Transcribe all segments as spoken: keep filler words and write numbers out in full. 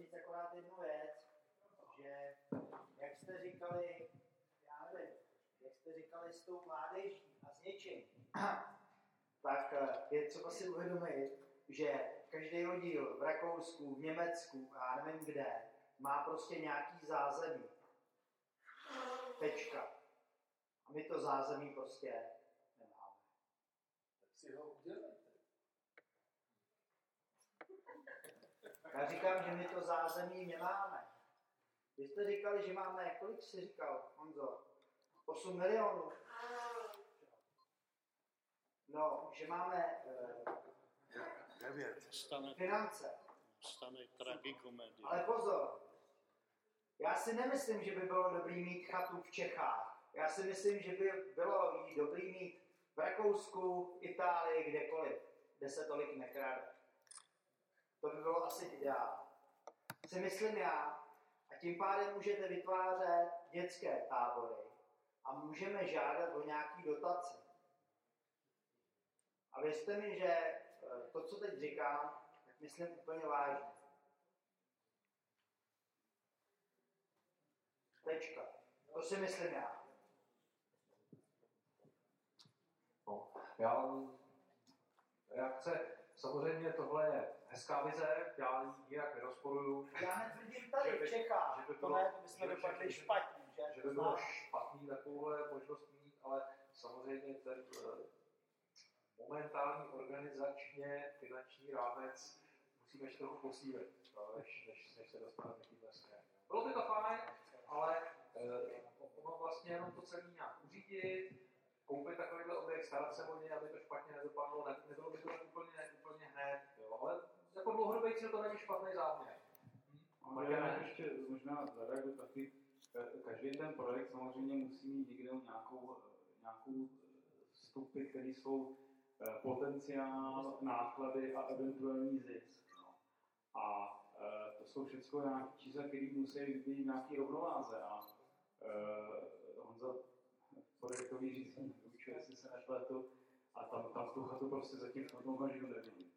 říct akorát jednu věc, že jak jste říkali, já nevím, jak jste říkali s tou mládeží a s něčím, tak je třeba si uvědomit, že každý oddíl v Rakousku, v Německu, já nevím kde, má prostě nějaký zázemí. Tečka. A my to zázemí prostě nemáme. Tak si ho udělejte. Já říkám, že my to zázemí nemáme. Vy jste říkali, že máme, kolik jsi říkal, Honzo? osm milionů. No, že máme uh, finance. Stane tragikomedie. Ale pozor, já si nemyslím, že by bylo dobrý mít chatu v Čechách. Já si myslím, že by bylo jí dobrý mít v Rakousku, v Itálii, kdekoliv, kde se tolik nekrade. To by bylo asi ideál. Si myslím já, a tím pádem můžete vytvářet dětské tábory a můžeme žádat o nějaký dotace. A věřte mi, že to, co teď říkám, tak myslím úplně vážně. Tečka. To si myslím já. No, já reakce, samozřejmě tohle je hezká vize, já ji nijak nerozporuju. Já netvrdím tady v Čechách, to ne, to bychom dopadli špatně, že? Že by bylo špatný takovouhle možnost mít, ale samozřejmě ten momentální organizačně finanční rámec musíme ještě trochu posílit, než, než, než se dostaneme k tímhle směrem. Bylo by to fajn, ale eh, ono vlastně jenom to celé nějak uřídit, koupit takovýhle objekt, starat se o něj, aby to špatně nedopadlo, ne, nebylo by to úplně, úplně hned, jo, ale jako dlouhodobý cíl to není špatný záměr. Hm? Ale já ještě možná zareaguji taky, každý ten projekt samozřejmě musí mít někde nějakou, nějakou vstupy, které jsou potenciál, náklady a eventuální zisk. No. A e, to jsou všechno nějaké čísla, které musí být nějaké rovnováze. A e, Honza projektový řízení vyučuje, jestli se nepletu, a tam, tam tu chatu prostě zatím v tom okamžiku nevidím.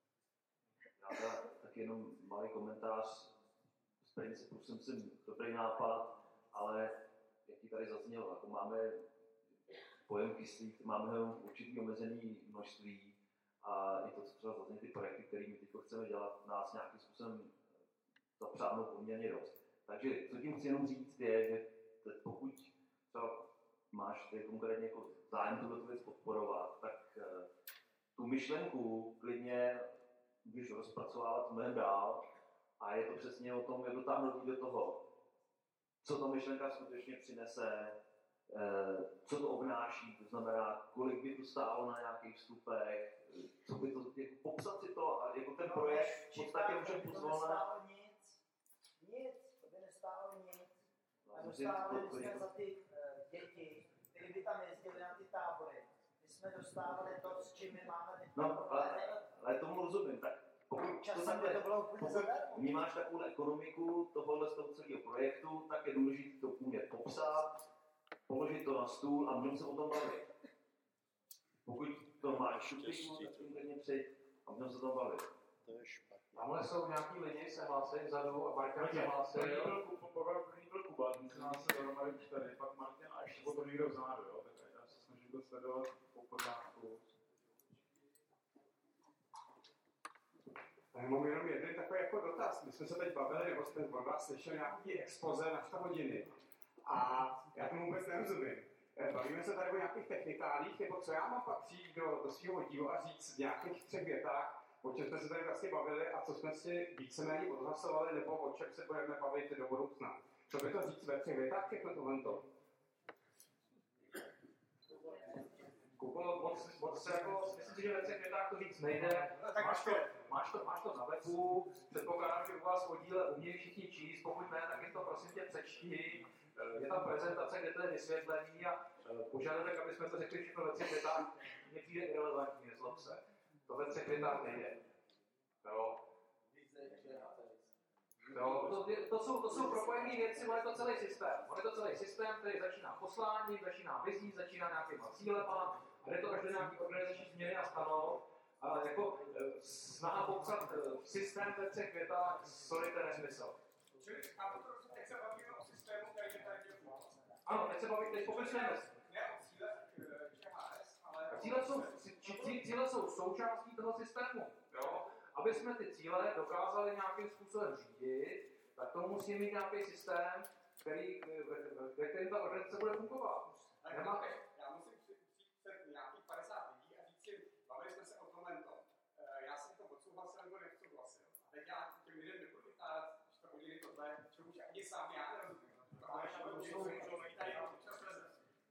Já teda tak jenom malý komentář. Z principu jsem si dobrý nápad, ale jak ti tady zaznělo, jako máme pojem kyslík, máme ho určitý omezený množství a i to, co třeba zazně ty projekty, které my teď chceme dělat, nás nějakým způsobem zapřádnou poměrně dost. Takže co tím chci jenom říct je, že pokud třeba máš ty konkrétně jako zájem tuto věc podporovat, tak tu myšlenku klidně můžeš rozpracovávat mnohem dál a je to přesně o tom, jak dotáhnout do toho, co ta myšlenka skutečně přinese, co to obnáší, to znamená, kolik by to stálo na nějakých vstupech, co by to, jako popsat si to a jako ten no, projekt v podstatě může pozvolna... To by nestálo nic, nic, to by nestálo nic. No, a dostávali jsme to... za ty uh, děti, které by tam jezdili na ty tábory. My jsme dostávali to, s čím my máme teď. No, ale, ale tomu rozumím, tak pokud to, takhle, to bylo pokud vnímáš takovou ekonomiku tohohle z toho celého projektu, tak je důležité to umět popsat, položit to na stůl a můžeme se o tom bavit. Pokud to máš šuplíku, tak tím klidně přijď a můžeme se o tom bavit. To je špatně. Tamhle jsou nějaký lidi, se hlásí vzadu a Martin se hlásí. První byl Kuba, ten se nás se dohromady už tady, pak Martin a ještě potom někdo vzadu, jo, tak já se snažím to sledovat po pořádku. Já mám jenom jeden takový jako dotaz. My jsme se teď bavili, nebo jste od vás slyšel nějaký expoze na sto hodiny. A já tomu vůbec nerozumím. Bavíme se tady o nějakých technikálích, nebo co já mám pak přijít do, do svého oddílu a říct v nějakých třech větách, o čem jsme se tady vlastně bavili a co jsme si víceméně odhlasovali, nebo o čem se budeme bavit do budoucna. Co by to říct ve třech větách, všechno tohle? Kupo, moc, moc se jako, myslím si, že ve třech větách to říct nejde. Máš to, máš to, máš to na webu, předpokládám, že u vás v oddíle umějí všichni číst, pokud ne, tak jim to prosím tě přečti. Je tam prezentace, kde to je vysvětlení a požadavek, aby jsme to řekli všechno ve třech větách, mně přijde irelevantní, nezlob se. To ve třech větách nejde. Jo. Jo, to, to, jsou, to jsou propojené věci, ale je to celý systém. On je to celý systém, který začíná posláním, začíná vizí, začíná nějakýma cílema, a jde to až do nějaký organizační změny a stanov. Ale jako snaha popsat systém ve třech větách, sorry, to je nesmysl. Čili a to teď se bavíme o systému, který je tady dělá. Ano, teď se bavíme, teď popisujeme. Ne o cílech Č H S, ale... Cíle jsou, cí, cíle jsou součástí toho systému. Jo? Aby jsme ty cíle dokázali nějakým způsobem řídit, tak to musí mít nějaký systém, který, ve kterém ta organizace bude fungovat. Nemá... Já musím přijít před nějakých padesát lidí a říct si, bavili jsme se o tomhle tom. Já jsem to odsouhlasil nebo neodsouhlasil. A teď já těm lidem nebudu vytádat, když to hodiny tohle, čemu už ani sám já nerozumím. Ale já budu říct, tady čas leze.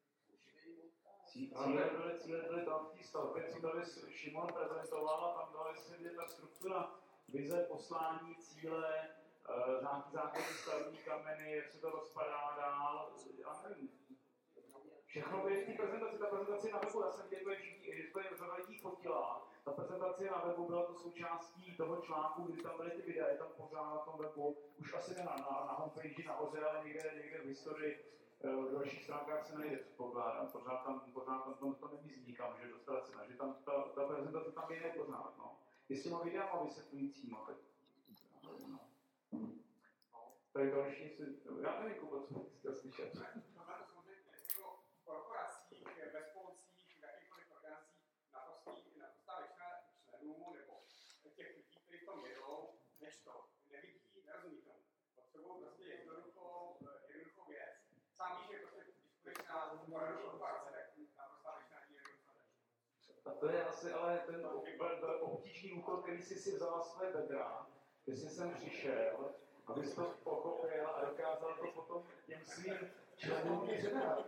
Cíle byly, cíle byly tam v té stavbě, co tady Šimon prezentoval a tam dali se vidět ta struktura, vize, poslání, cíle, nějaký základní stavební kameny, jak se to rozpadá dál, já nevím. Všechno je v té prezentaci, ta prezentace je na webu, já jsem viděl, že to je řada lidí fotila. Ta prezentace je na webu, byla to součástí toho článku, kdy tam byly ty videa, je tam pořád na tom webu, už asi ne na, na, na homepage nahoře, ale někde, někde v historii. V dalších stránkách se najde, předpokládám, pořád tam, pořád tam to, to nemizí nikam, že dostat se na, že tam ta, ta prezentace tam je nepořád, no. I s těma videama vysvětlujícíma, tak no. Tady další si, já nevím, Kuba, co jsi chtěl slyšet. Tohle to samozřejmě jako v korporacích, ve spolcích, v jakýchkoliv organizacích naprostý, naprostá většina členů nebo těch lidí, kteří v tom jedou, než to nevidí, nerozumí tomu. Potřebují prostě jednoduchou, jednoduchou věc. Sám víš, že prostě, když půjdeš na korporace, tak naprostá většina lidí jednoduchá věc. A to je asi ale ten obtížný úkol, který jsi si vzal své bedra, když jsi sem přišel, abys to pochopil a dokázal to potom těm svým členům předat.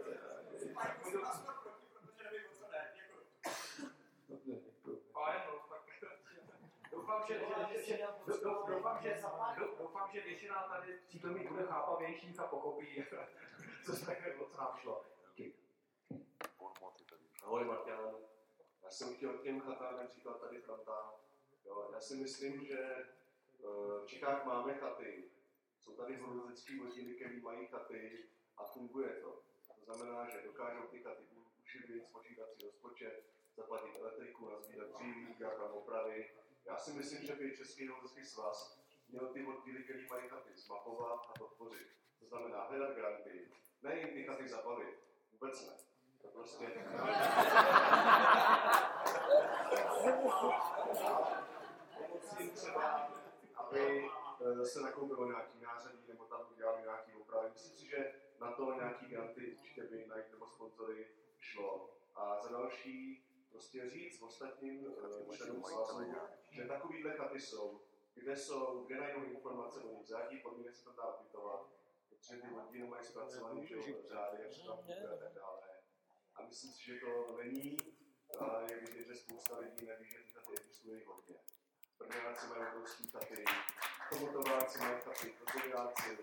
Doufám, že, že, že, doufám, že, doufám, že většina tady přítomných bude chápavějších a pochopí, co se o co nám šlo. Díky. Ahoj, Marťan. Já jsem chtěl těm chatám příklad tady Franta. Jo, já si myslím, že v Čechách máme chaty. Jsou tady horolezecký vodiny, které mají chaty a funguje to. To znamená, že dokážou ty chaty uživit, spočítat si rozpočet, zaplatit elektriku, nazbírat dříví, udělat tam opravy. Já si myslím, že by Český horolezecký svaz měl ty vodiny, které mají chaty, zmapovat a podpořit. To znamená hledat granty, ne jim ty chaty zabavit. Vůbec ne. To prostě... Pomoci jim třeba, aby se nakoupilo nějaký nářadí nebo tam udělali nějaký opravy. Myslím si, že na to nějaký granty určitě by najít nebo sponzory šlo. A za další prostě říct ostatním členům svazu, že takovýhle chaty jsou, kde jsou, kde najdou informace o nich, za jaký podmínek se to dá ubytovat, protože ty vodiny mají zpracovaný řády, jak se tam bude a tak dále. A myslím si, že to není, a je vidět, že spousta lidí neví, že ty chaty existují hodně. Brňáci mají obrovský chaty, komotováci mají chaty, kozoviáci,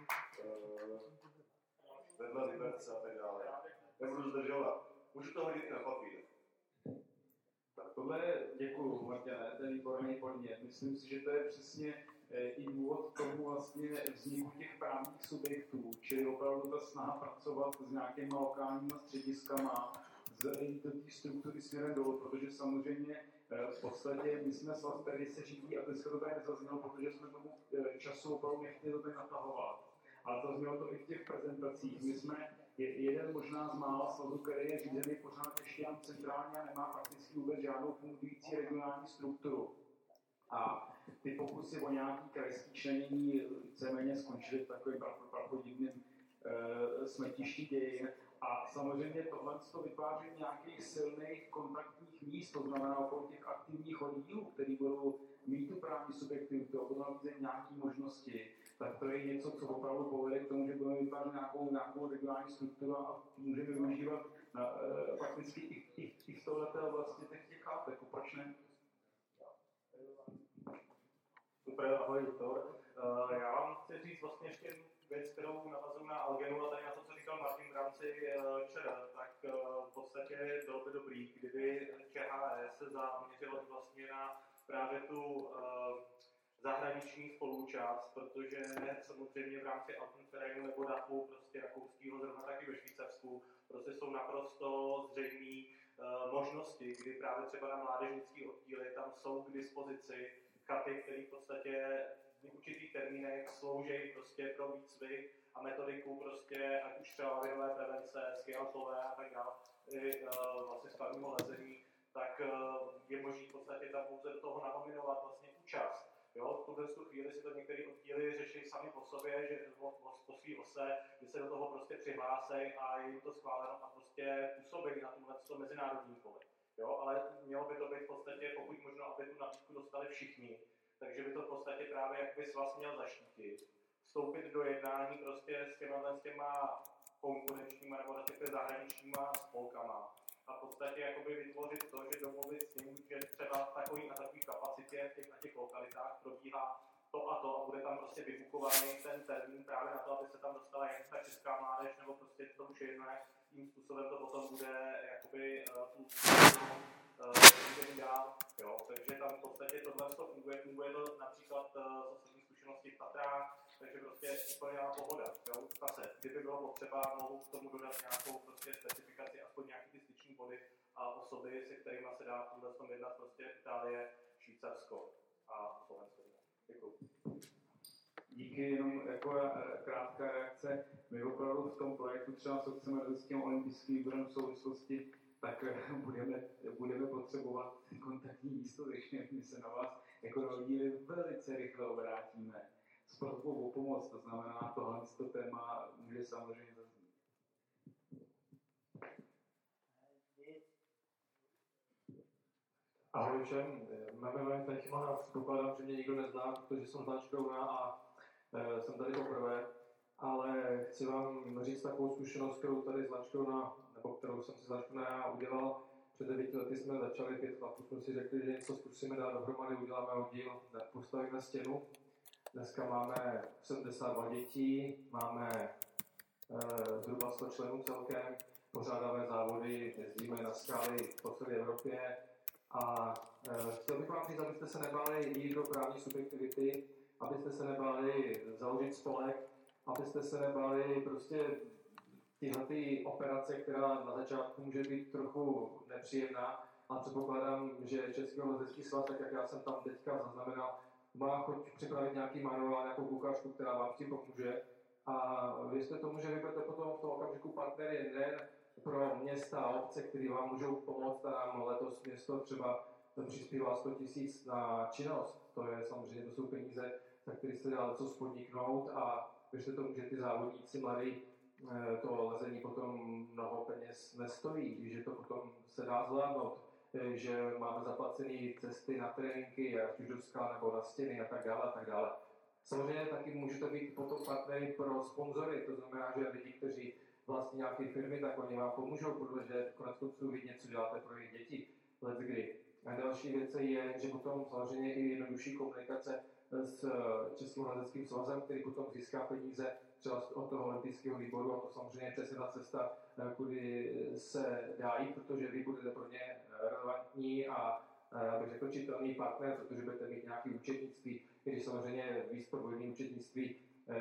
vedle Liberce a tak dále. Nebudu zdržovat. Můžu to hodit i na papír. Tak tohle je, děkuju, Marťane, to je výborný podnět. Myslím si, že to je přesně i důvod k tomu vlastně vzniku těch právních subjektů, čili opravdu ta snaha pracovat s nějakýma lokálníma střediskama, zajít do té struktury směrem dolů, protože samozřejmě v podstatě my jsme svaz, který se řídí, a dneska to tady nezaznělo, protože jsme tomu času opravdu nechtěli to tady natahovat. Ale zaznělo to i v těch prezentacích. My jsme jeden možná z mála svazů, který je řízený pořád ještě jen centrálně a nemá fakticky vůbec žádnou fungující regionální strukturu. A ty pokusy o nějaký krajský členění víceméně skončily v takovým prapodivným e, smetišti dějin. A samozřejmě tohle to vytváří nějakých silných kontaktních míst, to znamená okolo těch aktivních oddílů, který budou mít tu právní subjektivitu, budou nabízet nějaké možnosti, tak to je něco, co opravdu povede k tomu, že budeme vytvářet nějakou, nějakou regionální strukturu a můžeme využívat na, e, fakticky i, i, i v tohleté oblasti těch těch chápek, proč ne? Super, ahoj, Viktor. Uh, já vám chci říct vlastně ještě věc, kterou navazuju na Algenu a tady na to, co říkal Martin v rámci uh, ČR, tak uh, v podstatě bylo by dobrý, kdyby ČHS se zaměřilo vlastně na právě tu uh, zahraniční spoluúčast, protože samozřejmě v rámci Alpenvereinu nebo D A F u, prostě rakouského, zrovna taky ve Švýcarsku, prostě jsou naprosto zřejmé uh, možnosti, kdy právě třeba na mládežnické oddíly tam jsou k dispozici chaty, které v podstatě v určitých termínech slouží prostě pro výcvik a metodiku prostě, ať už třeba lavinové prevence, skialtové a tak dále, i uh, vlastně skladního lezení, tak uh, je možné v podstatě tam pouze do toho nanominovat vlastně účast. Jo, v tuhle chvíli si to některé oddíly řeší sami po sobě, že po svý ose, kdy se do toho prostě přihlásej a je jim to schváleno a prostě působí na tomhle mezinárodní poli. Jo, ale mělo by to být v podstatě, pokud možno, aby tu nabídku dostali všichni, takže by to v podstatě právě jak bys vás měl zaštítit, vstoupit do jednání prostě s těma, s těma konkurenčníma nebo respektive zahraničníma spolkama a v podstatě jakoby vytvořit to, že domluvit s ním, že třeba v takový a takový kapacitě v těch, na těch lokalitách probíhá to a to a bude tam prostě vybukovaný ten termín právě na to, aby se tam dostala jak ta česká mládež nebo prostě to už jedno, jakým způsobem to potom bude jakoby tu uh, dál, jo, takže tam v podstatě tohle to funguje, funguje to například uh, z osobní zkušenosti v Tatrách, takže prostě úplně pohoda, jo, zase, kdyby bylo potřeba, mohu k tomu dodat nějakou prostě specifikaci, aspoň nějaký ty styční body a osoby, se kterými se dá v tomhle tom jednat prostě Itálie, Švýcarsko a Slovensko. Děkuji. Díky, jenom jako krátká reakce. My opravdu v tom projektu třeba, co chceme s tím olympijským výborem v souvislosti, tak budeme, budeme potřebovat kontaktní místo, takže my se na vás jako rodiny velice rychle obrátíme s prosbou o pomoc, to znamená, tohle to téma může samozřejmě zaznít. Ahoj všem, mé jméno je Fenchman a předpokládám, že mě nikdo nezná, protože jsem z Lanškrouna a e, jsem tady poprvé, ale chci vám říct takovou zkušenost, kterou tady z Lanškrouna, nebo kterou jsem si z Lanškrouna já udělal. Před devíti lety jsme začali, pět chlapů jsme si řekli, že něco zkusíme dát dohromady, uděláme oddíl, postavíme stěnu. Dneska máme sedmdesát dva dětí, máme e, zhruba sto členů celkem, pořádáme závody, jezdíme na skály po celé Evropě. A e, chtěl bych vám říct, abyste se nebáli jít do právní subjektivity, abyste se nebáli založit spolek, abyste se nebáli prostě tyhle ty operace, která na začátku může být trochu nepříjemná, a předpokládám, že Český lezecký svaz, tak jak já jsem tam teďka zaznamenal, má chuť připravit nějaký manuál, nějakou kuchařku, která vám s tím pomůže. A věřte tomu, že vy budete potom v tom okamžiku partnery nejen pro města a obce, které vám můžou pomoct, a nám letos město třeba přispívá sto tisíc na činnost. To je samozřejmě, to jsou peníze, za které se dá co spodniknout, a věřte tomu, že ty závodníci mladí to lezení potom mnoho peněz nestojí, že to potom se dá zvládnout, že máme zaplacené cesty na tréninky, ať už do skal nebo na stěny a tak dále a tak dále. Samozřejmě taky můžete být potom partnery pro sponzory, to znamená, že lidi, kteří vlastně nějaké firmy, tak oni vám pomůžou, protože konec konců vy něco děláte pro jejich děti, let's kdy. A další věc je, že potom samozřejmě i jednodušší komunikace s Českým lezeckým svazem, který potom získá peníze třeba od toho olympijského výboru, a to samozřejmě je přesně ta cesta, kudy se dá jít, protože vy budete pro ně relevantní a bych řekl čitelný partner, protože budete mít nějaké účetnictví, i když samozřejmě víc podvojné účetnictví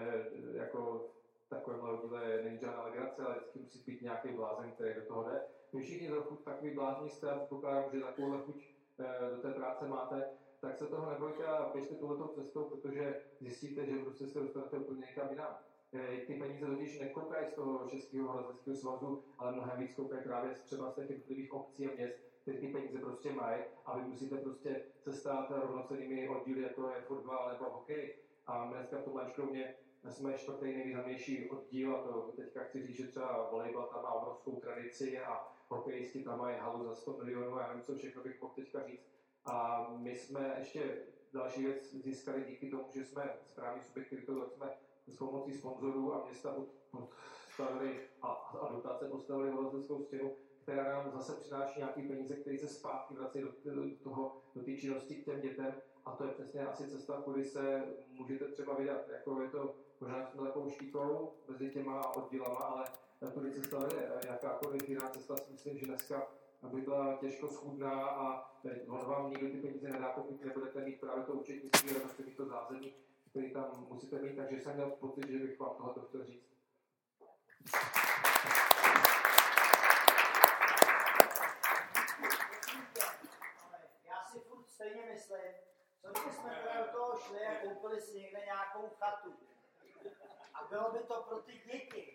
jako takovémhle oddíle není žádná legrace, ale vždycky musí být nějaký blázen, který do toho jde. Vy všichni trochu takový blázní jste, a předpokládám, že takovouhle chuť do té práce máte, tak se toho nebojte a běžte touhletou cestou, protože zjistíte, že prostě se dostanete úplně někam jinam. Ty peníze totiž nekoukají z toho Českého lezeckého svazu, ale mnohem víc koukají právě třeba z těch jednotlivých obcí a měst, které ty peníze prostě mají, a vy musíte prostě se stát rovnocennými oddíly, jako je fotbal nebo hokej. A my dneska v tom Lanškrouně jsme čtvrtý nejvýznamnější oddíl, a to teďka chci říct, že třeba volejbal tam má obrovskou tradici a hokejisti tam mají halu za sto milionů a nevím, co všechno bych mohl teďka říct. A my jsme ještě další věc získali díky tomu, že jsme správní subjektivitou, tak jsme s pomocí sponzorů a města postavili a, a dotace postavili lezeckou stěnu, která nám zase přináší nějaké peníze, které se zpátky vrací do, do toho, do té činnosti k těm dětem, a to je přesně asi cesta, kudy se můžete třeba vydat. Jako je to možná jsme takovou štítou mezi těma oddílama, ale tudy cesta je. Jakákoliv jiná cesta si myslím, že dneska by byla těžko schůdná a on vám nikdo ty peníze nedá, pokud nebudete mít právě to účetnictví, ale nebudete mít to zázemí, který tam musíte mít, takže jsem měl pocit, že bych vám tohle chtěl říct. Já si furt stejně myslím, co kdybychom šli a koupili si někde nějakou chatu. A bylo by to pro ty děti.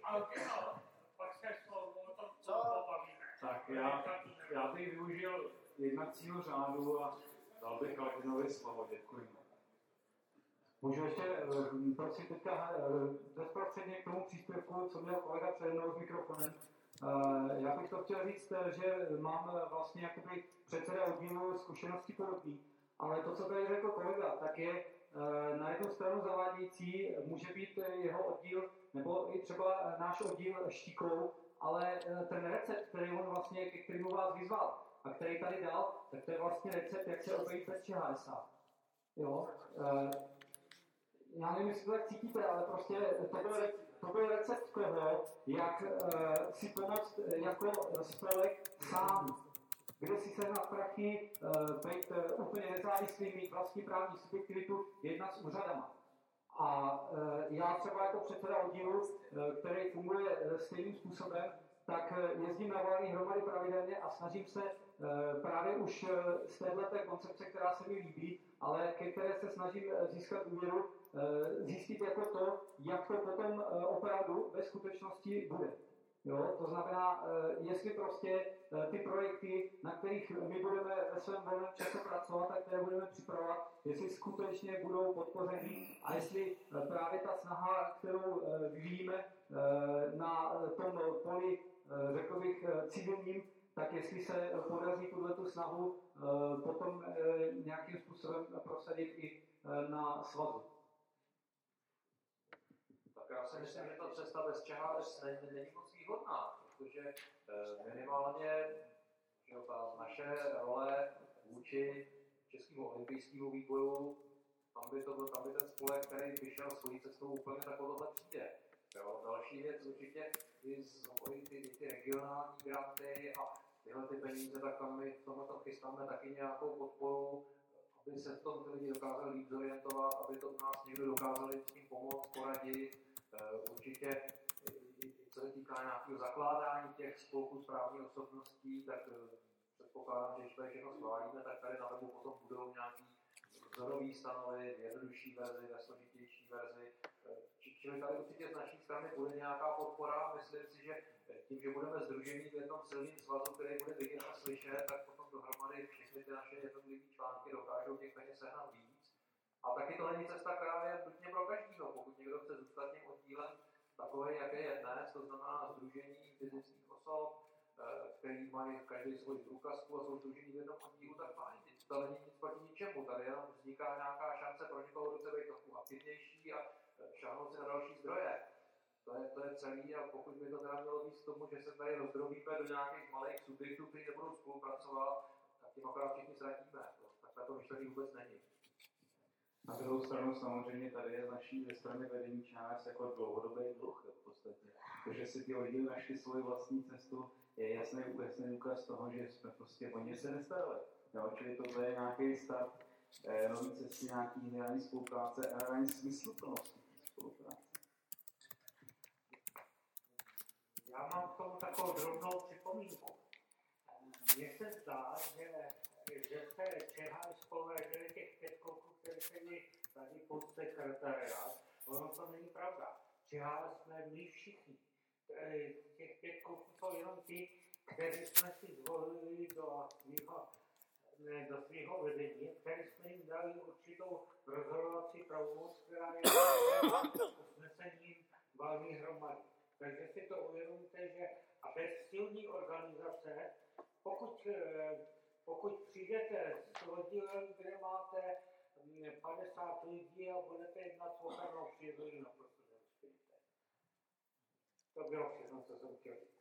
Co? Tak já, já bych využil jednacího řádu a dal bych Albinovi slovo. Děkuji. Můžu ještě, prosím, teďka bezprostředně k tomu příspěvku, co měl kolega přede mnou s mikrofonem. Já bych to chtěl říct, že mám vlastně jakoby předseda oddílu zkušeností podobný, ale to, co tady řekl kolega, tak je na jednu stranu zavádějící, může být jeho oddíl, nebo i třeba náš oddíl štíkou, ale ten recept, který on vlastně, ke kterému vás vyzval a který tady dal, tak to je vlastně recept, jak se obejít bez ČHSA. Jo? Já nevím, jestli to tak cítíte, ale prostě to byl, to byl recept toho, jak uh, si pomoct jako spolek sám, kde si sehnat prachy, uh, být uh, úplně nezávislý, mít vlastní právní subjektivitu, jednat s úřadama. A uh, já třeba jako předseda oddílu, uh, který funguje uh, stejným způsobem, tak uh, jezdím na valné hromady pravidelně a snažím se uh, právě už uh, z téhleté koncepce, která se mi líbí, ale ke které se snažím uh, získat úvěru, zjistit jako to, jak to potom opravdu ve skutečnosti bude. Jo? To znamená, jestli prostě ty projekty, na kterých my budeme ve svém volném čase pracovat a které budeme připravovat, jestli skutečně budou podpořeny a jestli právě ta snaha, kterou vyvíjíme na tom poli, řekl bych, civilním, tak jestli se podaří tuto snahu potom nějakým způsobem prosadit i na svazu. Tak já si myslím, že ta cesta bez ČHS není, není moc výhodná, protože minimálně že ta naše role vůči Českému olympijskému výboru, tam by, to, tam by ten spolek, který vyšel svojí cestou, úplně takovouhle přijde. Jo? Další věc určitě i z ty, ty regionální granty a tyhle ty peníze, tak tam my v tomhle chystáme taky nějakou podporu, aby se v tom ty lidi dokázali líp zorientovat, aby to u nás někdo dokázali s tím pomoct, poradit. Určitě, co se týká nějakého zakládání těch spolků správních osobností, tak předpokládám, že když tady všechno schválíme, tak tady na webu potom budou nějaký vzorový stanovy, jednodušší verzi, nesložitější verzi. Čili tady určitě z naší strany bude nějaká podpora. Myslím si, že tím, že budeme sdružení v jednom silným svazu, který bude vidět a slyšet, tak potom dohromady všechny ty naše jednotlivé články dokážou těch peněz sehnat víc. A taky to není cesta, která je nutně pro každého. Pokud někdo chce zůstat tím oddílem takový, jaké je dnes, to znamená sdružení fyzických osob, který mají každý svoji průkazku a jsou sdružení v jednom oddílu, tak fajn. To není nic proti ničemu. Tady jenom vzniká nějaká šance pro někoho, kdo chce být trochu aktivnější a šáhnout si na další zdroje. To je, to je celý a pokud by to teda mělo víc k tomu, že se tady rozdrobíme do nějakých malých subjektů, kteří nebudou spolupracovat, tak tím akorát všichni ztratíme. Takhle to myšlení vůbec není. Na druhou stranu samozřejmě tady je z naší strany vedení ČHS jako dlouhodobý dluh v podstatě. Protože si ty lidi našli svoji vlastní cestu, je jasný, jasný důkaz toho, že jsme prostě o ně se nestarali. Jo, čili tohle je nějaký start eh, nový cesty, nějaký hledání spolupráce a hledání smysluplnosti spolupráce. Já mám k tomu takovou drobnou připomínku. Mně se zdá, že, že se ČHS považuje těch pět kluků, které sedí tady pod sekretariát. Ono to není pravda. ČHS jsme my všichni. Těch pět kluků jsou jenom ty, kteří jsme si zvolili do svého do svého vedení, který jsme jim dali určitou rozhodovací pravomoc, která je usnesením valné hromady. Takže si to uvědomíte, že a bez silní organizace, pokud, pokud přijdete s oddílem, kde máte padesát lidí a budete jednat s ochranou přírody, naprosto neuspějete. To bylo všechno, co jsem chtěl říct.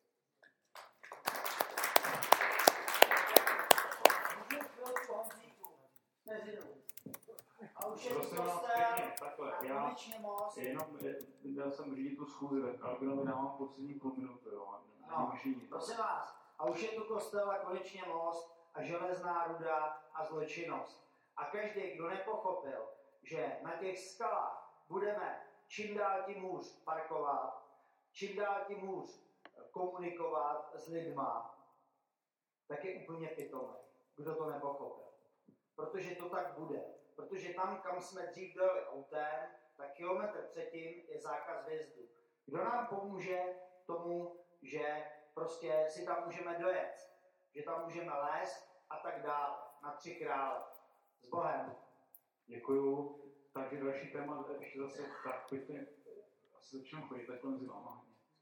A už je to prosím vás pěkně, takhle, já jenom já jsem řídit tu schůzi, tak Albinovi dávám poslední půl minutu, jo. No, prosím vás, a už je tu kostel a konečně most a železná ruda a zločinnost. A každý, kdo nepochopil, že na těch skalách budeme čím dál tím hůř parkovat, čím dál tím hůř komunikovat s lidma, tak je úplně pitomý, kdo to nepochopil. Protože to tak bude. Protože tam, kam jsme dřív dojeli autem, tak kilometr předtím je zákaz vjezdu. Kdo nám pomůže tomu, že prostě si tam můžeme dojet, že tam můžeme lézt a tak dále, na Tři Krále. S Bohem. Děkuju. Takže další téma, ještě zase tak pěkně, asi začnu chodit takhle mezi váma.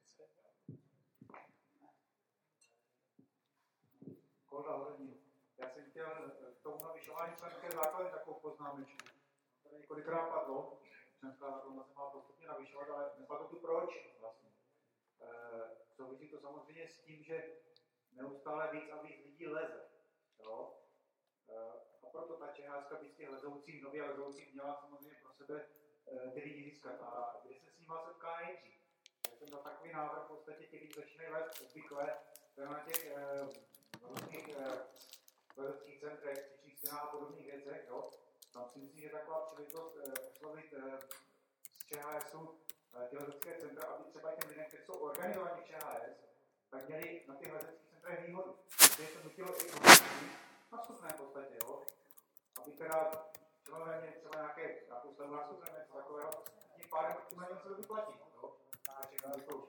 Kolega Horodník. Já jsem chtěl k tomu navyšování členské základny takovou poznámečku. Tady několikrát padlo, členská základna se má postupně navyšovat, ale nepadlo tu proč vlastně. E, souvisí to samozřejmě s tím, že neustále víc a víc lidí leze. Jo? E, a proto ta ČHSka by z těch lezoucích, nově lezoucích měla samozřejmě pro sebe e, ty lidi získat. A kde se s nima setká nejdřív? Já jsem dal takový návrh, v podstatě ti lidi začínají lézt obvykle na těch e, různých e, lezeckých centrech, cvičných stěnách a podobných věcech. Jo? Tam si myslím, že taková příležitost e, oslovit e, z ČHSu e, ty lezecké centra, aby třeba těm lidem, kteří jsou organizovaní v ČHS, tak měli na těch lezeckých centrech výhodu. Protože se nutilo i nastupné v podstatě, jo? Aby teda členové měli třeba nějaké, nějakou slevu nastupné, něco takového, tím pádem tím na něm se to vyplatí. Jo? A čekám, děkuju.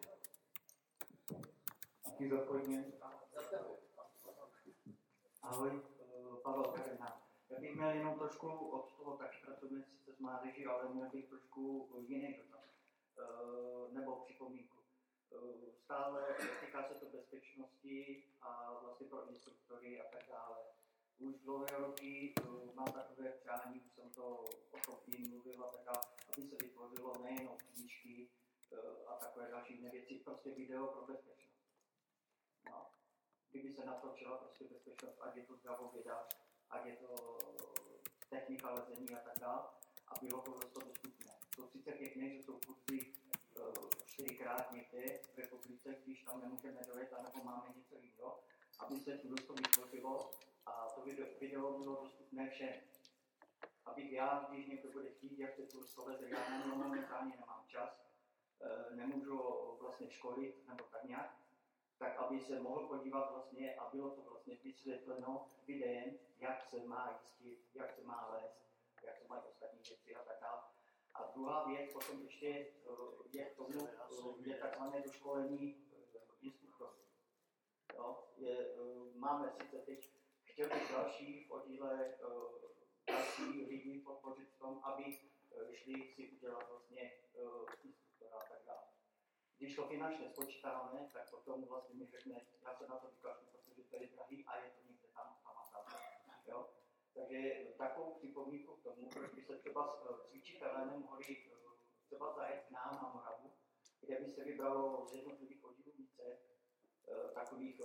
Díky za podnět. Ahoj, Pavel Karina. Já bych měl jenom trošku od toho taky pracovně sice s mládeží, ale měl bych trošku jiný dotaz. Nebo připomínku. Stále týká se to bezpečnosti a vlastně pro instruktory a tak dále. Už dlouhé roky mám takové přání, už jsem to o tom tím mluvil a tak dále, aby se vytvořilo nejenom knížky a takové další věci, prostě video pro bezpečnost. No. Kdyby se natočila prostě bezpečnost, ať je to zdravověda, ať je to technika lezení a tak dále, a bylo to dost dostupné. To sice pěkně, že jsou kurzy čtyřikrát někde v republice, když tam nemůžeme dojet, anebo máme něco jiného, aby se tu dost vytvořilo a to video, video bylo dostupné všem. Abych já, když někdo bude chtít, jak se tu stoleze, já momentálně nemám čas, nemůžu vlastně školit nebo tak nějak, tak aby se mohl podívat vlastně a bylo to vlastně vysvětleno videem, jak se má jistit, jak se má lézt, jak se mají ostatní věci a tak dále. A druhá věc, potom ještě je k tomu, je takzvané doškolení instruktorů. Jo, je, máme sice teď, chtěli další v oddíle další lidi podpořit v tom, aby šli si udělat vlastně instruktora a tak dále. Když to finančně spočítáme, tak potom vlastně mi řekne, já se na to vykašlu, protože to je drahý a je to někde tam, tam a tam. Jo? Takže takovou připomínku k tomu, proč by se třeba cvičitelé nemohli třeba zajet k nám na Moravu, kde by se vybralo z jednotlivých oddílů více takových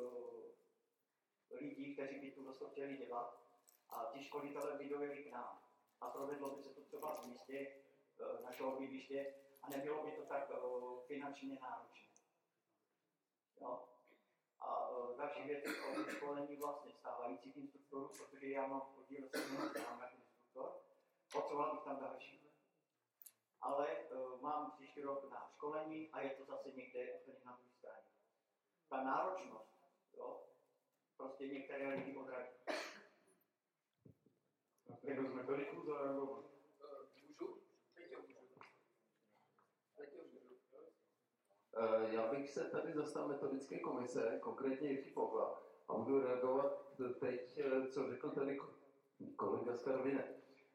lidí, kteří by tu vlastně chtěli dělat a ti školitelé by dojeli k nám. A provedlo by se to třeba v místě našeho bydliště a nebylo by to tak finančně náročné. Jo? A další věc je o školení vlastně stávajících instruktorů, protože já mám podíl se mnou jako instruktor, potřeboval bych tam další. Ale uh, mám příští rok na školení a je to zase někde úplně na druhé straně. Ta náročnost, jo, prostě některé lidi odradí. Jako z metodiku zareagovat. Můžu? Já bych se tady zastal metodické komise, konkrétně Jirky Pavla, a budu reagovat teď, co řekl tady kolega z Karviné.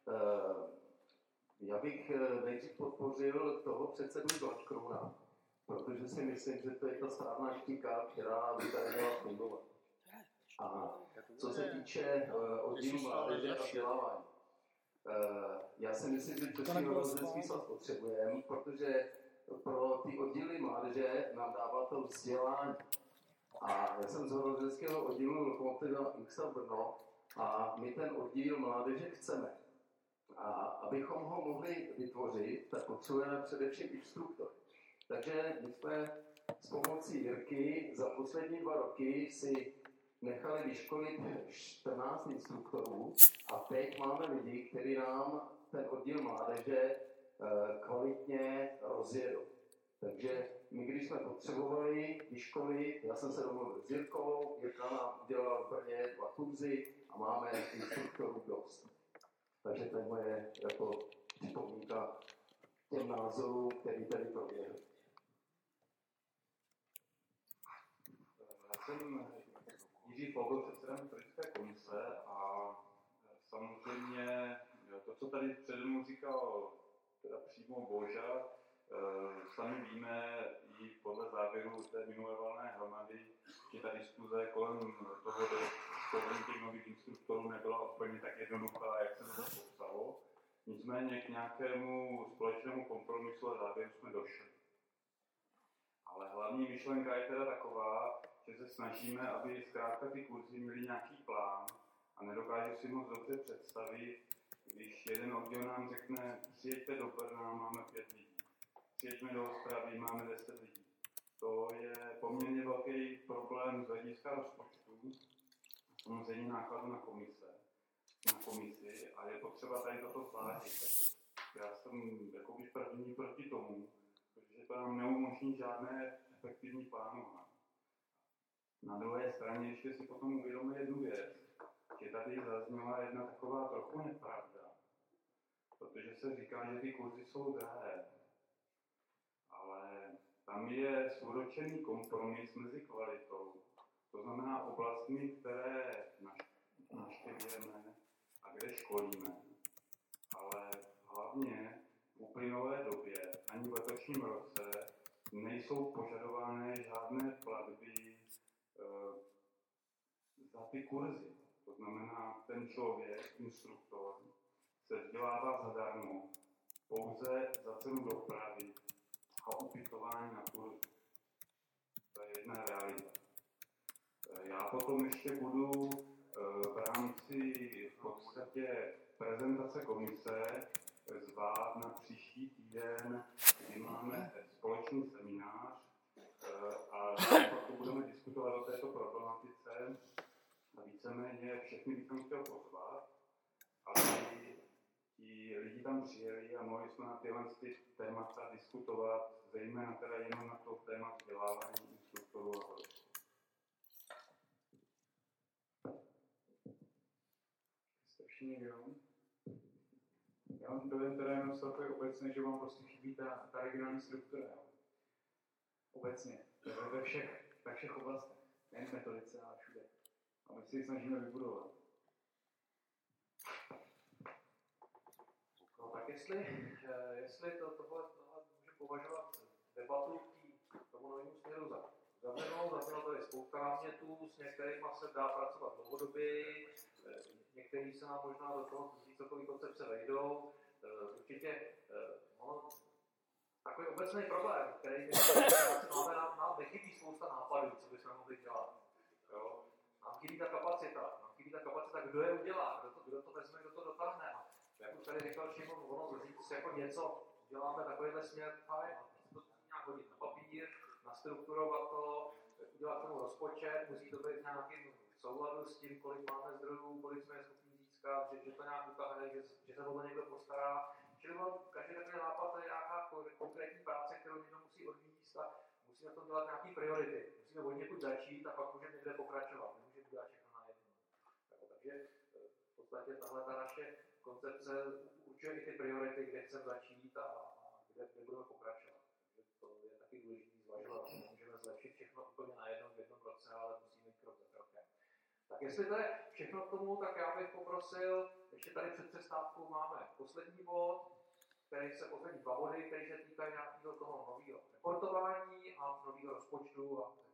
Já bych nejdřív podpořil toho předsedu Zlačkrouna, protože si myslím, že to je ta správná štika, která by tady měla fungovat. A co se týče oddílu mládeže a vzdělávání, já si myslím, že Český rozhodnostní svaz potřebujeme, protože pro ty oddíly mládeže nám dává to vzdělání. A já jsem z horolezeckého oddílu Lokomotiva X Brno a my ten oddíl mládeže chceme. A abychom ho mohli vytvořit, tak potřebujeme především instruktor. Takže my jsme s pomocí Jirky za poslední dva roky si nechali vyškolit čtrnáct instruktorů a teď máme lidi, kteří nám ten oddíl mládeže kvalitně rozjedou. Takže my, když jsme potřebovali vyškolit, já jsem se domluvil s Jirkou, Jirka nám udělal v Brně dva kurzy a máme instruktorů dost. Takže to je moje jako připomínka těm názorům, který tady proběhly. Já jsem Jiří Fogl, předseda metodické komise a samozřejmě to, co tady přede mnou říkal teda přímo Boža, sami víme i podle závěru té minulé valné hromady, že ta diskuze kolem toho školení těch nových instruktorů nebyla úplně tak jednoduchá, jak se to popsalo. Nicméně k nějakému společnému kompromisu a závěru jsme došli. Ale hlavní myšlenka je teda taková, že se snažíme, aby zkrátka ty kurzy měly nějaký plán a nedokážu si moc dobře představit, když jeden odděl nám řekne, přijeďte do Brna, máme pět lidí, přijeďme do Ostravy, máme deset lidí. To je poměrně velký problém z hlediska rozpočtu, samozřejmě nákladu na komise, na komisi a je potřeba tady toto zvládnout. Já jsem jakoby první proti tomu, protože to nám neumožní žádné efektivní plánování. Na druhé straně ještě si potom uvědomíme jednu věc, že tady zazněla jedna taková trochu nepravda, protože se říká, že ty kurzy jsou drahé, ale tam je zúročený kompromis mezi kvalitou, to znamená oblastmi, které navštěvujeme a kde školíme, ale hlavně v uplynulé době ani v letošním roce nejsou požadovány žádné platby e, za ty kurzy. To znamená, ten člověk, instruktor, se vzdělává zadarmo pouze za cenu dopravy a ubytování na kurzu. To je jedna realita. Já potom ještě budu e, v rámci v podstatě prezentace komise zvát na příští týden, kdy máme společný seminář a pak budeme diskutovat o této problematice a víceméně všechny bych tam chtěl pozvat, aby ti lidi tam přijeli a mohli jsme na tyhle ty témata diskutovat, zejména teda jenom na to téma vzdělávání instruktorů a horečů. Jste všichni někdo? Já mám dojem teda jenom z takový obecně, že vám prostě chybí ta, ta regionální struktura. Jo. Obecně. To je ve všech, ve všech oblastech. Nejen v metodice, ale všude. A my si ji snažíme vybudovat. No tak jestli, jestli to, tohle, tohle můžu považovat debatu k tomu novému směru za uzavřenou, zaznělo tady spousta námětů, s některými se dá pracovat dlouhodobě, některý se nám možná do toho celkový koncepce vejdou. Určitě ono, takový obecný problém, který máme, nám, nám nechybí spousta nápadů, co bychom mohli dělat. Jo? Nám chybí ta kapacita, nám chybí ta kapacita, kdo je udělá, kdo to, kdo to vezme, kdo to dotáhne. A jak už tady říkal Šimon, ono říct jako něco, děláme takovýhle směr, fajn, to nějak hodit na papír, nastrukturovat to, udělat tomu rozpočet, musí to být nějakým souladu s tím, kolik máme zdrojů, kolik jsme schopni získat, že, že to nějak utáhne, že, že se o to někdo postará. Čili každý takový nápad je nějaká konkrétní práce, kterou někdo musí odvíct a musíme to dělat nějaké priority. Musíme od někud začít a pak můžeme někde pokračovat. Nemůžeme dělat všechno na jedno. Takže v podstatě tahle ta naše koncepce určuje i ty priority, kde chceme začít a, a kde, kde budeme pokračovat. Takže to je taky důležité zvažovat. Nemůžeme zlepšit všechno úplně najednou v jednom roce, ale musíme jít krok za krokem. Tak jestli to je všechno k tomu, tak já bych poprosil, ještě tady před přestávkou máme poslední bod, který se poslední dva body, který se týkají nějakého toho nového reportování a nového rozpočtu a